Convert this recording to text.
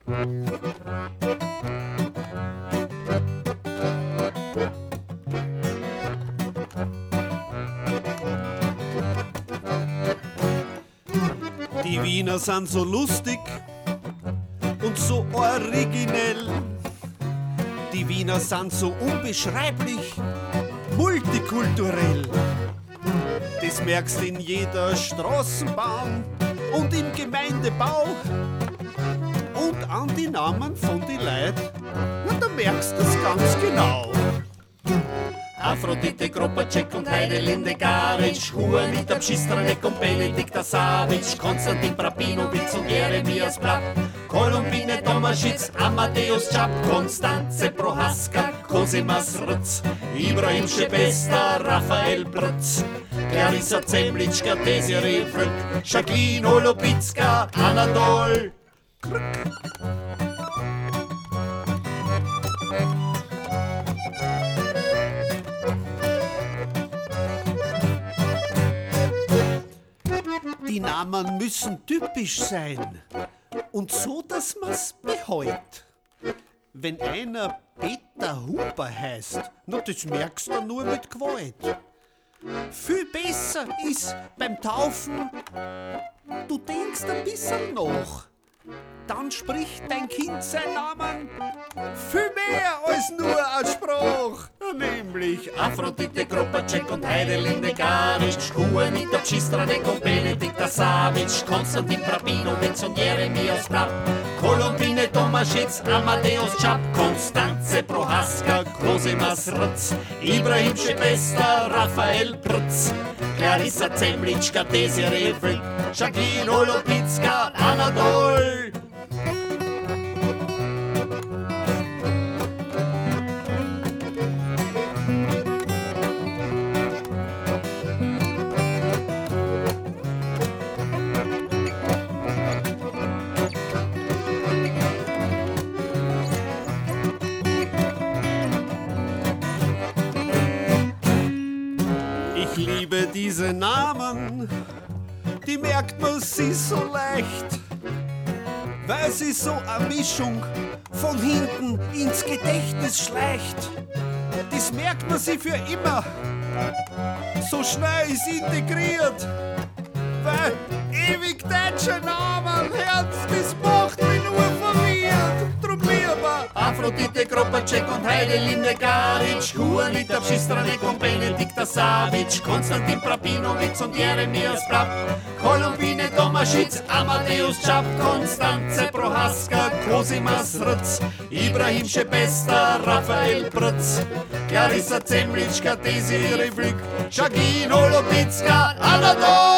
Die Wiener sind so lustig und so originell. Die Wiener sind so unbeschreiblich multikulturell. Das merkst in jeder Straßenbahn und im Gemeindebau. Und an die Namen von die Leut, na, da merkst du es ganz genau. Aphrodite, Kropacek und Heidelinde Garic, Juanita Pschistranek und Benedikta Savic, Konstantin Prapinovic und Jeremias Plapp, Kolumbine Tomaschitz, Amadeus Czap, Konstanze Prohaska, Cosimas Rutz, Ibrahim Schebesta, Raphael Prutz, Clarissa Zemlitschka, Desiree Frück, Jacqueline Holopitska, Anatol Krück. Die Namen müssen typisch sein und so, dass man's behält. Wenn einer Peter Huber heißt, na, das merkst du nur mit Gewalt. Viel besser ist beim Taufen, du denkst ein bisschen nach. Dann spricht dein Kind seinen Namen viel mehr als nur ein Spruch. Nämlich Aphrodite, Kropacek und Heidelinde Garic, Juanita Pschistranek und Benedikta Savic, Konstantin Prapinovic und Jeremias Plapp, Kolumbine Tomaschitz, Amadeus Czap, Konstanze Prohaska, Cosimas Rutz, Ibrahim Schebesta, Raphael Prutz, Clarissa Zemlitschka, Desiree Frück, Jacqueline Holopitska, Anatol. ich liebe diese Namen, die merkt man sich so leicht, weil sie so eine Mischung von hinten ins Gedächtnis schleicht. Das merkt man sich für immer, so schnell ist integriert, weil ewig deutsche Namen, Herz, das macht mich nur verwirrt. Drum lieber Aphrodite, Kropacek und Heidelinde Garic, Juanita Pschistranek und Benedikta Savic, Konstantin Prapinovic und Jeremias Plapp, Kolumbine Tomaschitz, Amadeus Czap, Konstanze Prohaska, Cosimas Rutz, Ibrahim Schebesta, Raphael Prutz, Clarissa Zemlitschka, Desiree Frück, Jacqueline Holopitska, Anatol.